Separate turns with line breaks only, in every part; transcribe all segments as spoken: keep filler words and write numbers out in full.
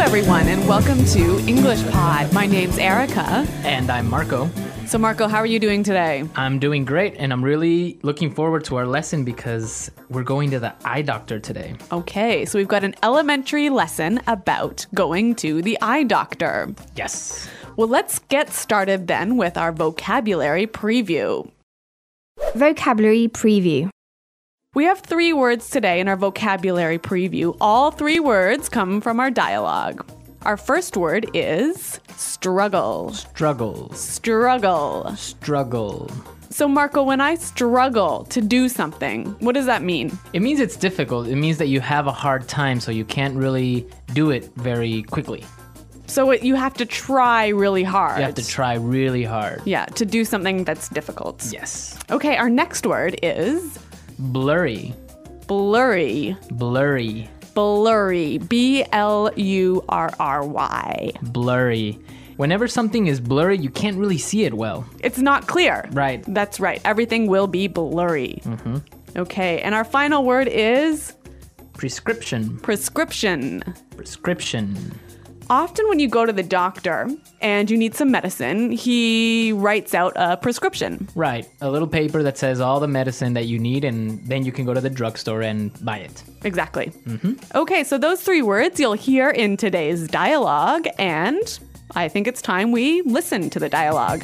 everyone, and welcome to English Pod. My name's Erica.
And I'm Marco.
So, Marco, how are you doing today?
I'm doing great, and I'm really looking forward to our lesson because we're going to the eye doctor today.
Okay, so we've got an elementary lesson about going to the eye doctor.
Yes.
Well, let's get started then with our vocabulary preview.
Vocabulary preview.
We have three words today in our vocabulary preview. All three words come from our dialogue. Our first word is struggle.
Struggle.
Struggle.
Struggle.
So, Marco, when I struggle to do something, what does that mean?
It means it's difficult. It means that you have a hard time, so you can't really do it very quickly.
So it, you have to try really hard.
You have to try really hard.
Yeah, to do something that's difficult.
Yes.
Okay, our next word is
Blurry.
blurry.
Blurry.
Blurry. B L U R R Y.
Blurry. Whenever something is blurry, you can't really see it well.
It's not clear.
Right.
That's right. Everything will be blurry.
Mm-hmm.
Okay, and our final word is
Prescription.
prescription.
Prescription.
Often when you go to the doctor and you need some medicine, he writes out a prescription.
Right. A little paper that says all the medicine that you need, and then you can go to the drugstore and buy it.
Exactly.
Mm-hmm.
Okay, so those three words you'll hear in today's dialogue, and I think it's time we listen to the dialogue.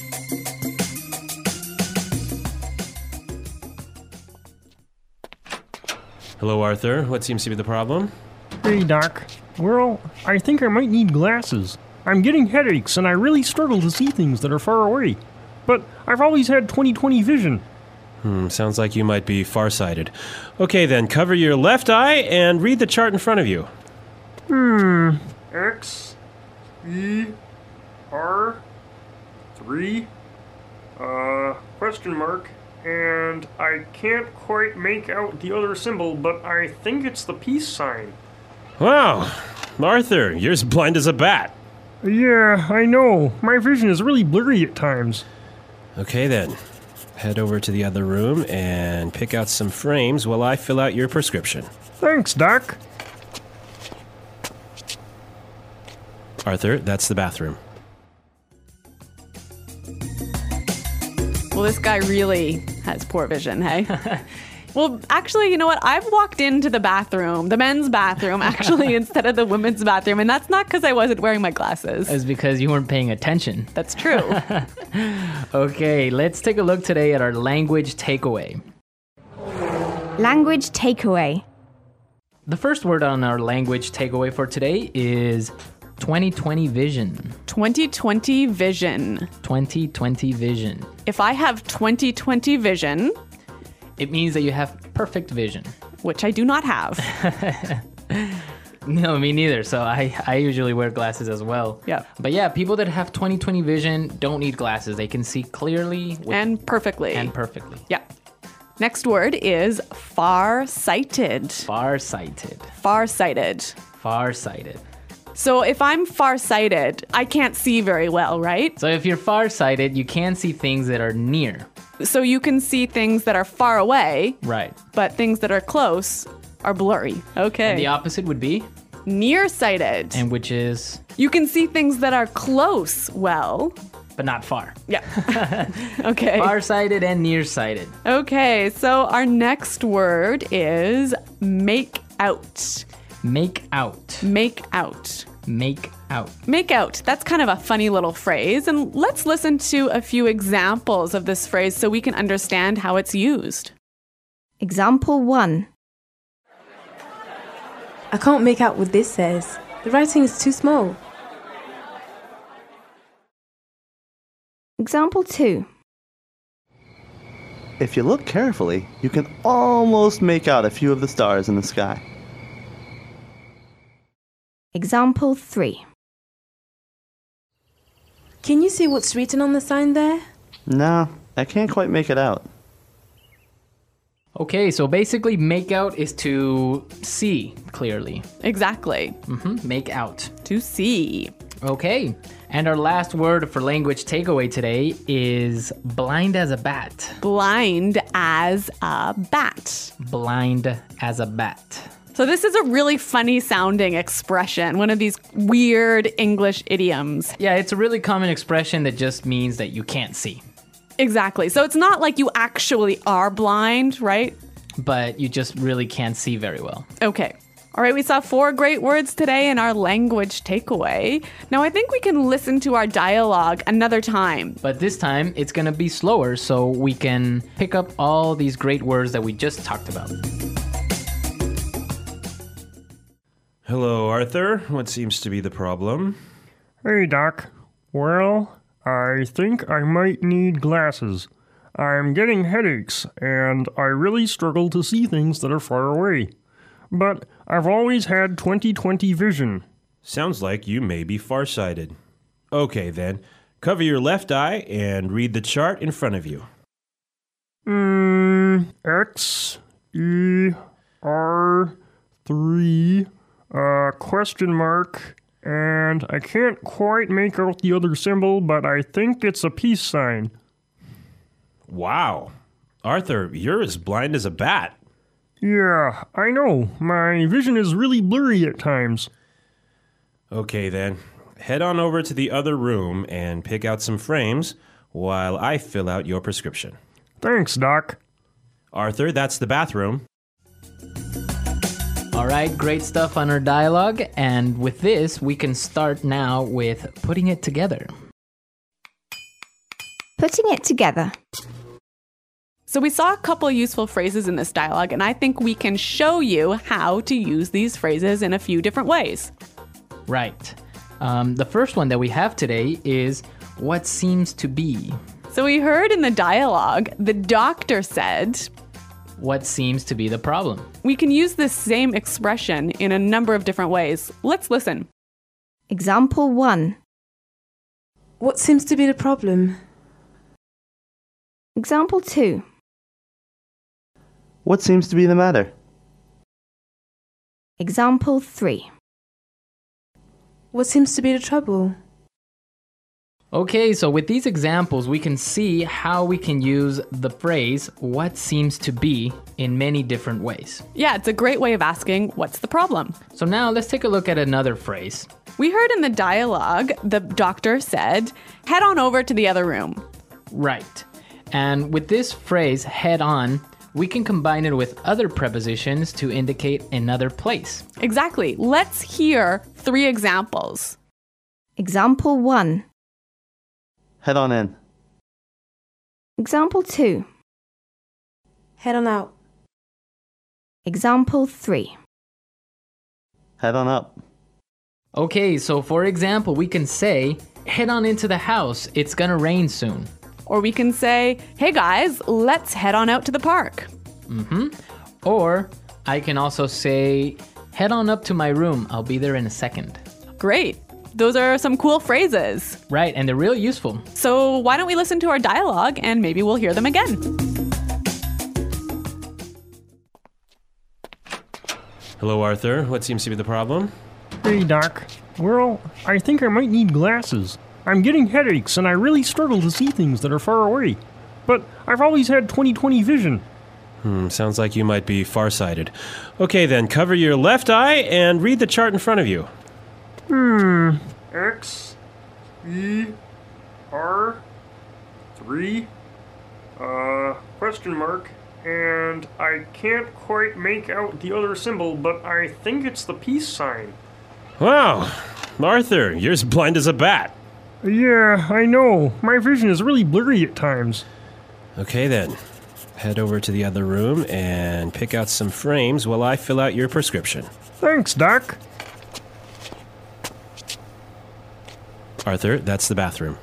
Hello, Arthur. What seems to be the problem?
Hey, Doc. Well, I think I might need glasses. I'm getting headaches, and I really struggle to see things that are far away. But I've always had twenty twenty vision.
Hmm, sounds like you might be farsighted. Okay, then, cover your left eye and read the chart in front of you.
Hmm. X, E, R, three, uh, question mark, and I can't quite make out the other symbol, but I think it's the peace sign.
Wow, Arthur, you're as blind as a bat.
Yeah, I know. My vision is really blurry at times.
Okay, then. Head over to the other room and pick out some frames while I fill out your prescription.
Thanks, Doc.
Arthur, that's the bathroom.
Well, this guy really has poor vision, hey? Well, actually, you know what? I've walked into the bathroom, the men's bathroom, actually, instead of the women's bathroom, and that's not because I wasn't wearing my glasses.
It's because you weren't paying attention.
That's true.
Okay, let's take a look today at our language takeaway.
Language takeaway.
The first word on our language takeaway for today is twenty twenty vision.
twenty twenty vision.
twenty twenty vision.
If I have twenty twenty vision,
it means that you have perfect vision.
Which I do not have.
No, me neither. So I, I usually wear glasses as well.
Yeah.
But yeah, people that have twenty twenty vision don't need glasses. They can see clearly. With,
and perfectly.
And perfectly.
Yeah. Next word is far-sighted.
Far-sighted.
Far-sighted.
Far-sighted.
So if I'm far-sighted, I can't see very well, right?
So if you're far-sighted, you can see things that are near.
So you can see things that are far away.
Right.
But things that are close are blurry. Okay.
And the opposite would be?
Nearsighted.
And which is?
You can see things that are close well.
But not far.
Yeah. Okay.
Far-sighted and nearsighted.
Okay, so our next word is make out.
Make out.
Make out.
Make out.
Make out. That's kind of a funny little phrase. And let's listen to a few examples of this phrase so we can understand how it's used.
Example one.
I can't make out what this says. The writing is too small.
Example two.
If you look carefully, you can almost make out a few of the stars in the sky.
Example three.
Can you see what's written on the sign there?
No, I can't quite make it out.
Okay, so basically make out is to see clearly.
Exactly.
Mm-hmm. Make out.
To see.
Okay, and our last word for language takeaway today is blind as a bat.
Blind as a bat.
Blind as a bat.
So this is a really funny sounding expression, one of these weird English idioms.
Yeah, it's a really common expression that just means that you can't see.
Exactly. So it's not like you actually are blind, right?
But you just really can't see very well.
Okay. All right, we saw four great words today in our language takeaway. Now I think we can listen to our dialogue another time.
But this time, it's going to be slower so we can pick up all these great words that we just talked about.
Hello, Arthur. What seems to be the problem?
Hey, Doc. Well, I think I might need glasses. I'm getting headaches, and I really struggle to see things that are far away. But I've always had twenty twenty vision.
Sounds like you may be farsighted. Okay, then. Cover your left eye and read the chart in front of you.
Hmm, X, E, R, three, uh, question mark, and I can't quite make out the other symbol, but I think it's a peace sign.
Wow. Arthur, you're as blind as a bat.
Yeah, I know. My vision is really blurry at times.
Okay, then. Head on over to the other room and pick out some frames while I fill out your prescription.
Thanks, Doc.
Arthur, that's the bathroom.
All right, great stuff on our dialogue. And with this, we can start now with putting it together.
Putting it together.
So we saw a couple useful phrases in this dialogue, and I think we can show you how to use these phrases in a few different ways.
Right. Um, the first one that we have today is what seems to be.
So we heard in the dialogue, the doctor said,
What seems to be the problem?
we can use this same expression in a number of different ways. Let's listen.
Example one.
What seems to be the problem?
Example two.
What seems to be the matter?
Example three.
What seems to be the trouble?
Okay, so with these examples, we can see how we can use the phrase, what seems to be, in many different ways.
Yeah, it's a great way of asking, what's the problem?
So now let's take a look at another phrase.
We heard in the dialogue, the doctor said, head on over to the other room.
Right. And with this phrase, head on, we can combine it with other prepositions to indicate another place.
Exactly. Let's hear three examples.
Example one.
Head on in.
Example two.
Head on out.
Example three.
Head on up.
Okay, so for example, we can say, head on into the house, it's gonna rain soon.
Or we can say, hey guys, let's head on out to the park.
Mm-hmm. Or I can also say, head on up to my room, I'll be there in a second.
Great. Those are some cool phrases.
Right, and they're real useful.
So why don't we listen to our dialogue and maybe we'll hear them again.
Hello, Arthur. What seems to be the problem?
Hey, Doc. Well, I think I might need glasses. I'm getting headaches, and I really struggle to see things that are far away. But I've always had twenty twenty vision.
Hmm, sounds like you might be farsighted. Okay, then, cover your left eye and read the chart in front of you.
Hmm. X, E, R, three, uh, question mark, and I can't quite make out the other symbol, but I think it's the peace sign.
Wow, Arthur, you're as blind as a bat.
Yeah, I know. My vision is really blurry at times.
Okay, then. Head over to the other room and pick out some frames while I fill out your prescription.
Thanks, Doc.
Arthur, that's the bathroom.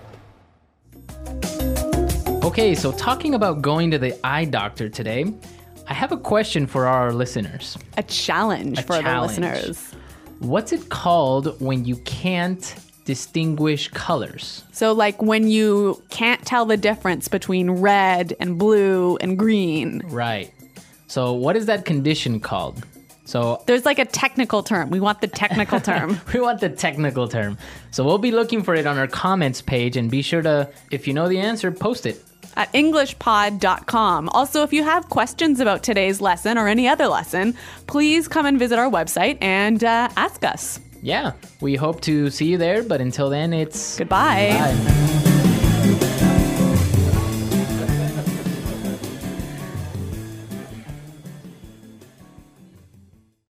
Okay, so talking about going to the eye doctor today, I have a question for our listeners.
A challenge
A
for
challenge.
the listeners.
What's it called when you can't distinguish colors?
So like when you can't tell the difference between red and blue and green.
Right. So what is that condition called? So
There's like a technical term. We want the technical term.
we want the technical term. So we'll be looking for it on our comments page, and be sure to, if you know the answer, post it.
at english pod dot com. Also, if you have questions about today's lesson or any other lesson, please come and visit our website and uh, ask us.
Yeah, we hope to see you there, but until then, it's
Goodbye.
Bye.